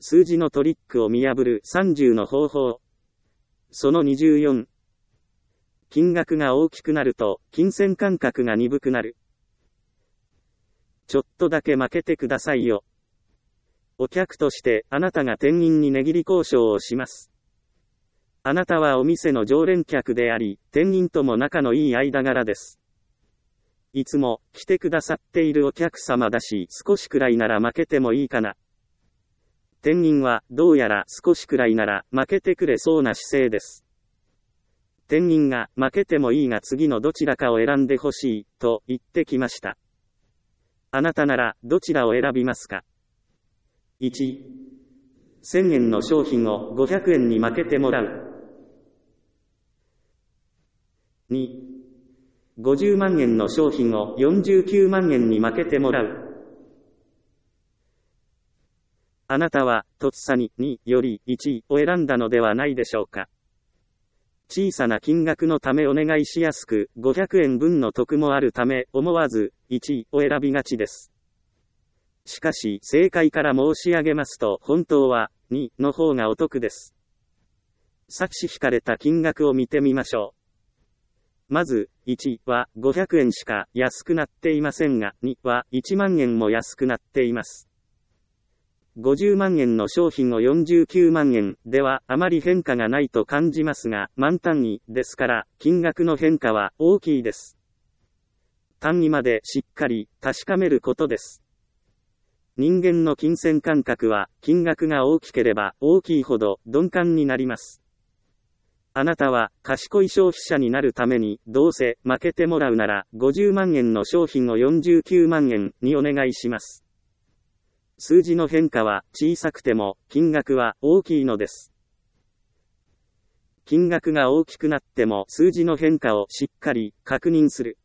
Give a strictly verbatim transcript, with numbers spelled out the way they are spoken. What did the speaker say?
数字のトリックを見破るさんじゅうの方法。そのにじゅうよん。金額が大きくなると、金銭感覚が鈍くなる。ちょっとだけ負けてくださいよ。お客として、あなたが店員に値切り交渉をします。あなたはお店の常連客であり、店員とも仲のいい間柄です。いつも、来てくださっているお客様だし、少しくらいなら負けてもいいかな。店員は、どうやら少しくらいなら負けてくれそうな姿勢です。店員が、負けてもいいが次のどちらかを選んでほしい、と言ってきました。あなたなら、どちらを選びますか？いち、せんえんの商品をごひゃくえんに負けてもらう。に、ごじゅうまんえんの商品をよんじゅうきゅうまんえんに負けてもらう。あなたは、とっさに、によりいちを選んだのではないでしょうか。小さな金額のためお願いしやすく、ごひゃくえんぶんの得もあるため、思わず、いちを選びがちです。しかし、正解から申し上げますと、本当は、にの方がお得です。差し引かれた金額を見てみましょう。まず、いちはごひゃくえんしか安くなっていませんが、にはいちまんえんも安くなっています。ごじゅうまんえんの商品をよんじゅうきゅうまんえんではあまり変化がないと感じますが、万単位ですから金額の変化は大きいです。単位までしっかり確かめることです。人間の金銭感覚は金額が大きければ大きいほど鈍感になります。あなたは賢い消費者になるためにどうせ負けてもらうならごじゅうまんえんの商品をよんじゅうきゅうまんえんにお願いします。数字の変化は小さくても金額は大きいのです。金額が大きくなっても数字の変化をしっかり確認する。